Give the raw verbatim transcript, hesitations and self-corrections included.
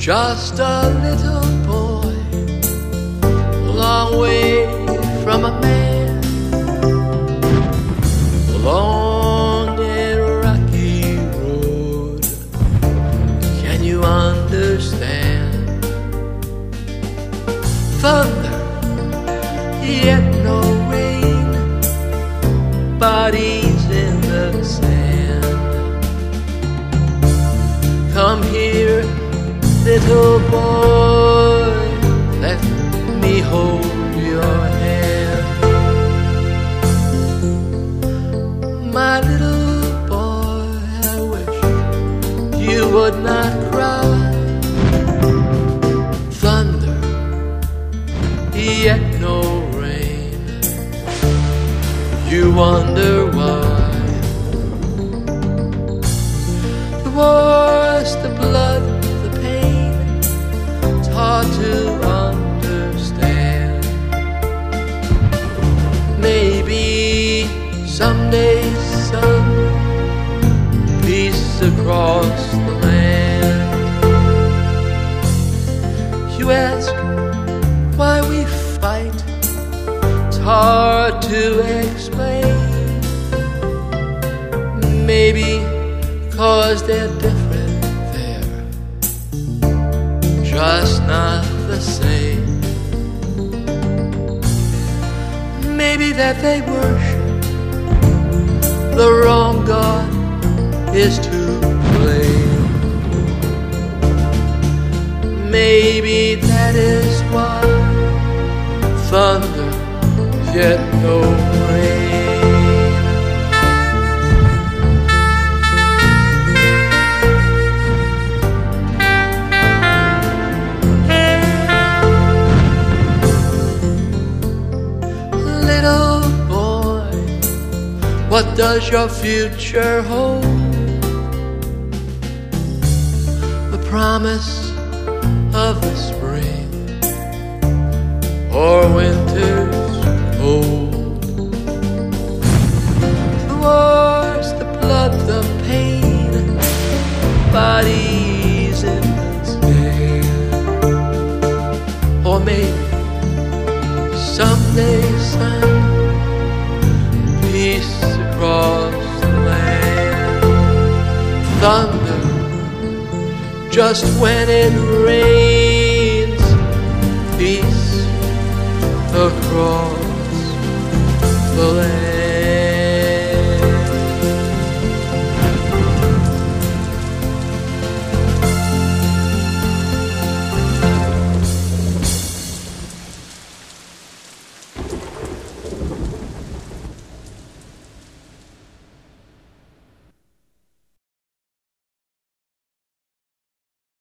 just a little boy, long way from a man, along a rocky road. Can you understand? Thunder, yet no rain, bodies in the sand. Come here, little boy, let me hold your hand. My little boy, I wish you would not cry. Thunder, yet no rain, you wonder why. The war's the blood, hard to understand. Maybe someday some peace across the land. You ask why we fight, it's hard to explain. Maybe 'cause they're different, just not the same. Maybe that they worship the wrong God is to blame. Maybe that is why thunder, yet no rain. What does your future hold? The promise of the spring or winter's cold? The wars, the blood, the pain, bodies in the sand. Or maybe someday, son, peace across the land. Thunder, just when it rains, peace across the land.